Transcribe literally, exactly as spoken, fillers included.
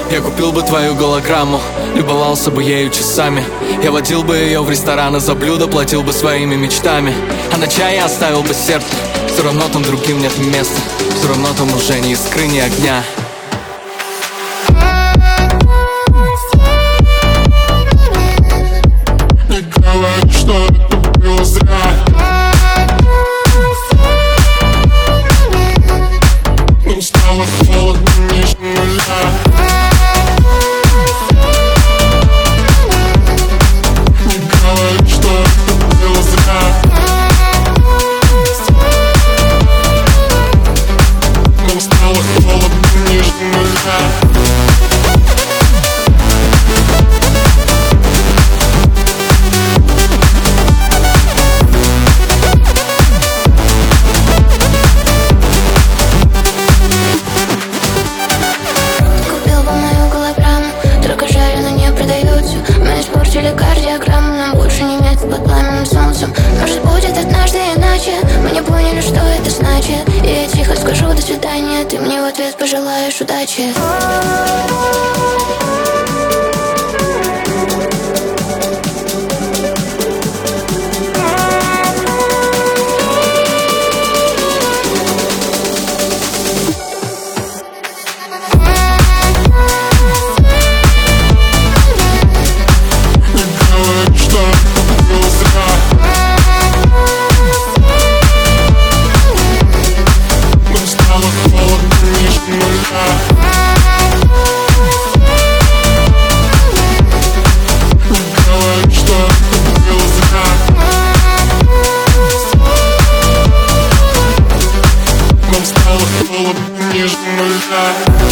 Я купил бы твою голограмму, любовался бы ею часами. Я водил бы ее в рестораны, за блюдо платил бы своими мечтами. А на чай я оставил бы сердце, все равно там другим нет места, все равно там уже ни искры, ни огня. Не говори, что это было зря. Нам стало холодно ниже нуля. Не говори, что это было зря. Нам стало холодно ниже нуля. Кардиограмму нам больше не метит под пламенным солнцем. Может, будет однажды иначе. Мы не поняли, что это значит. И я тихо скажу до свидания, ты мне в ответ пожелаешь удачи. Нам стало холодно ниже нуля.